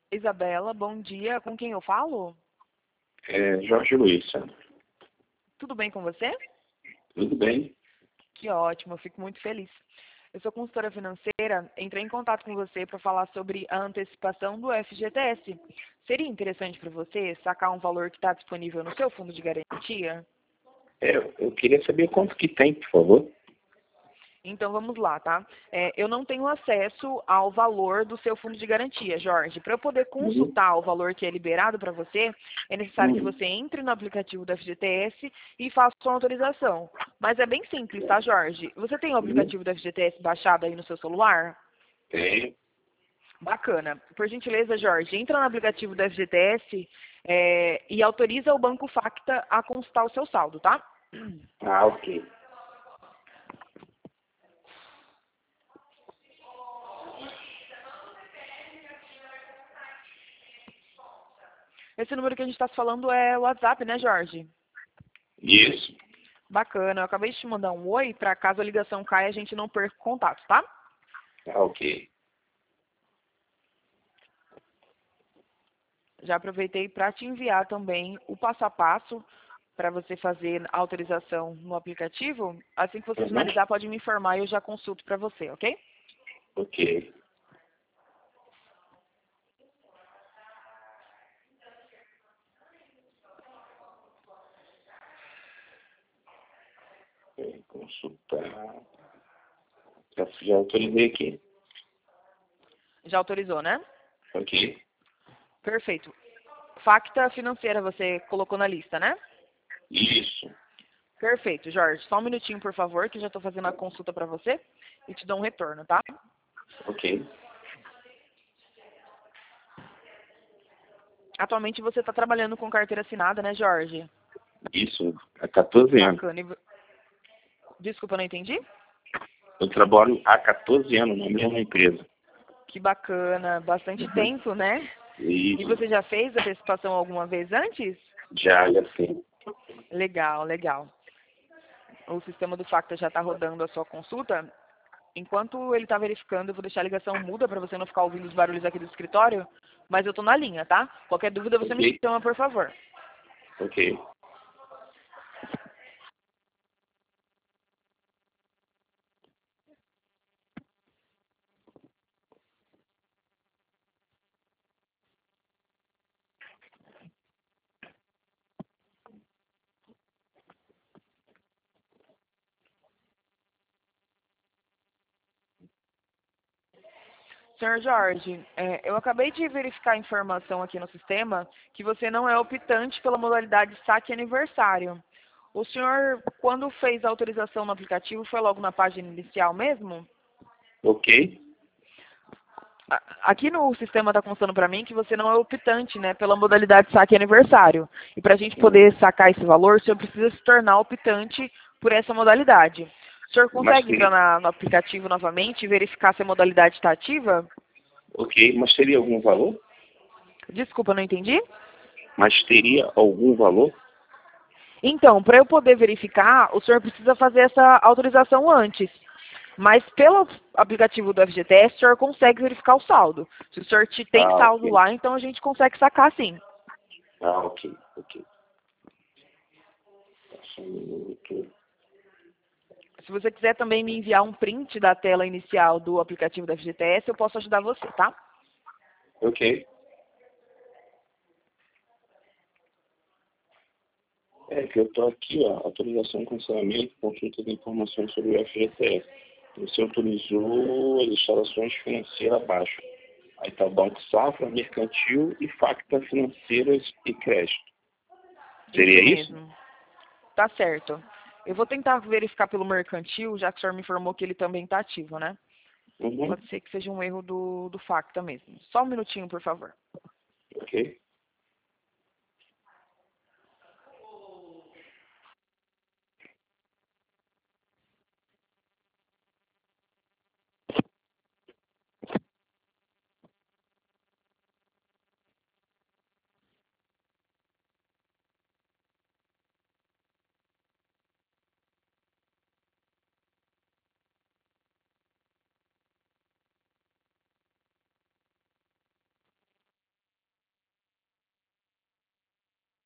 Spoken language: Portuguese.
Isabela, bom dia. Com quem eu falo? Jorge Luiz, Tudo bem com você? tudo bem? Que ótimo, eu fico muito feliz. Eu sou consultora financeira, entrei em contato com você para falar sobre a antecipação do FGTS. Seria interessante para você sacar um valor que está disponível no seu fundo de garantia? Eu queria saber quanto que tem, por favor. Então vamos lá, tá? Eu não tenho acesso ao valor do seu fundo de garantia, Jorge. Para eu poder Uhum. consultar o valor que é liberado para você, é necessário que Uhum. você entre no aplicativo do FGTS e faça sua autorização. Mas é bem simples, tá, Jorge? Você tem o Uhum. aplicativo do FGTS baixado aí no seu celular? Tem. Bacana. Por gentileza, Jorge, entra no aplicativo do FGTS e autoriza o Banco Facta a consultar o seu saldo, tá? Ah, ok. Esse número que a gente está falando é o WhatsApp, né, Jorge? Isso. Bacana. Eu acabei de te mandar um oi para caso a ligação caia a gente não perca o contato, tá? Ah, ok. Já aproveitei para te enviar também o passo a passo para você fazer a autorização no aplicativo. Assim que você Uhum. finalizar, pode me informar e eu já consulto para você, ok? Ok. Consultar. Já autorizei aqui. Já autorizou, né? Ok. Perfeito. Facta financeira você colocou na lista, né? Isso. Perfeito, Jorge. Só um minutinho, por favor, que eu já estou fazendo a consulta para você e te dou um retorno, tá? Ok. Atualmente você está trabalhando com carteira assinada, né, Jorge? Isso. Há 14 anos. Bacana. Desculpa, eu não entendi? Eu trabalho há 14 anos na mesma empresa. Que bacana. Bastante Uhum. tempo, né? E Isso. você já fez a antecipação alguma vez antes? Já sei. Legal, legal. O sistema do Facta já está rodando a sua consulta. Enquanto ele está verificando, eu vou deixar a ligação muda para você não ficar ouvindo os barulhos aqui do escritório. Mas eu estou na linha, tá? Qualquer dúvida você me Ok. chama, por favor. Ok. Senhor Jorge, eu acabei de verificar a informação aqui no sistema que você não é optante pela modalidade saque aniversário. O senhor, quando fez a autorização no aplicativo, foi logo na página inicial mesmo? Ok. Aqui no sistema está constando para mim que você não é optante, né, pela modalidade saque aniversário. E para a gente poder sacar esse valor, o senhor precisa se tornar optante por essa modalidade. O senhor Mas consegue entrar teria, no aplicativo novamente e verificar se a modalidade está ativa? ok, mas teria algum valor? Desculpa, não entendi? Mas teria algum valor? Então, para eu poder verificar, o senhor precisa fazer essa autorização antes. Mas pelo aplicativo do FGTS, o senhor consegue verificar o saldo. Se o senhor tem Ah, saldo ok. lá, então a gente consegue sacar sim. Ah, ok, ok. Só um minuto. Se você quiser também me enviar um print da tela inicial do aplicativo da FGTS, eu posso ajudar você, tá? Ok. É que eu estou aqui, ó, autorização, cancelamento, consulta de informações sobre o FGTS. Você autorizou as instalações financeiras abaixo. Aí está o Banco Safra, Mercantil e Facta Financeiras e Crédito. Isso Seria isso? mesmo. Tá certo. Eu vou tentar verificar pelo mercantil, já que o senhor me informou que ele também está ativo, né? Uhum. Pode ser que seja um erro do Facta mesmo. Só um minutinho, por favor. Ok.